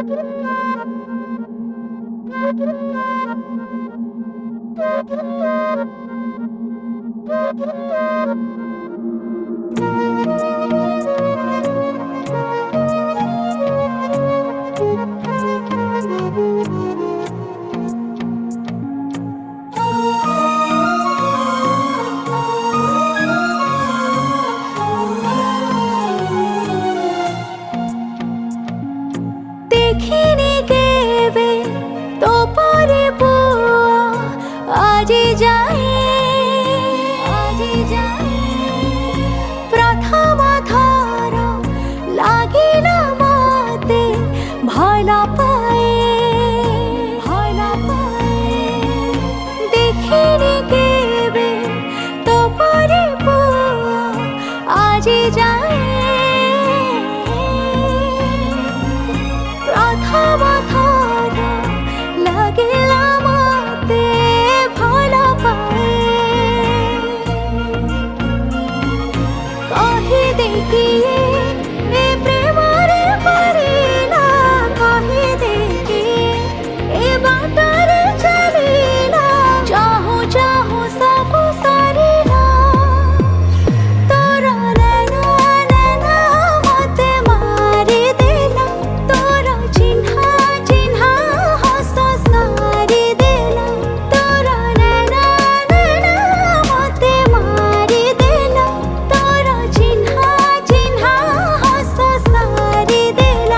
देखिनी केवे तो परे पुआ आज जाए प्रथम थर लागिला मते भल पाए देखिनी केवे तो परे पुआ आज जाए प्रथम थर लागिला मते भल पाए कहि देखी ए प्रेमरे परिला कहि देखी ए बाटरे चलिला चाहू चाहू सब सरिला तोर नैना नैना मते मारी देला तोर चिन्हा चिन्हा हस सारी देला तोर नैना नैना मते मारी देला तोर चिन्हा चिन्हा हस सारी देला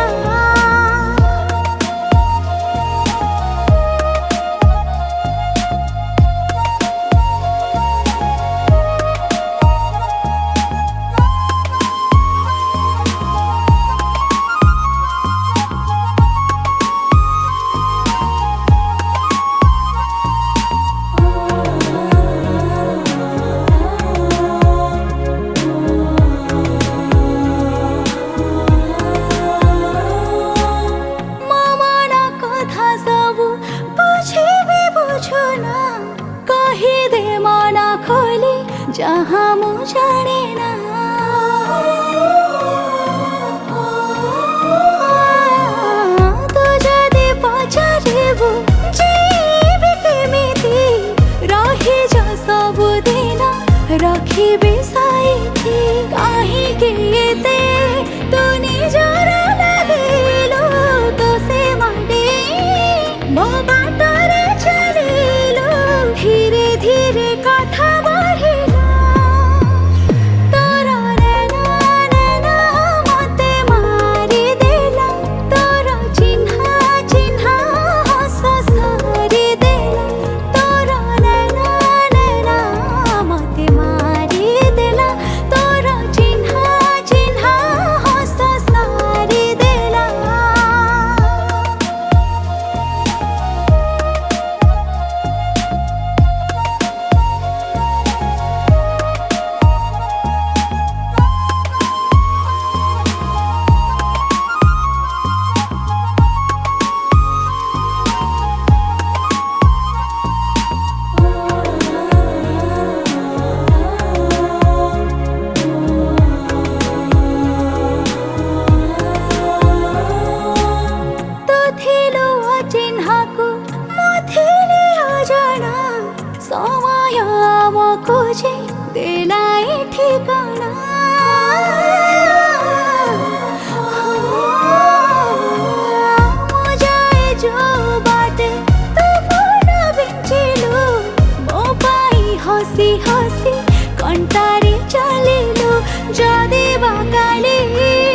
मन कथा सब बुझिबे बुझुना कहि दे मन खोली जहाँ मु जाने ना तू जदि पचारिबु जीवी केमिति रही जा सबु दिन रखिबे साइथि काहिंकि एते तू निजर लागिलु तो से माटे मो बाटरे चलिलु धीरे धीरे कथा बढ़िला तोर नैना नैना मते मारी देला तोर चिन्हा चिन्हा हस सारी देला तोर नैना नैना मते मारी देला तोर चिन्हा चिन्हा हस सारी देला तू थिलु अचिन्हाको म थिली अजाना समय आमको जे देलाई ठिकाना म जाए जो बाटे तू पूर्ण बिंचिलु मो पाई हसी हसी कंटारी चलिलु जदि बाकाली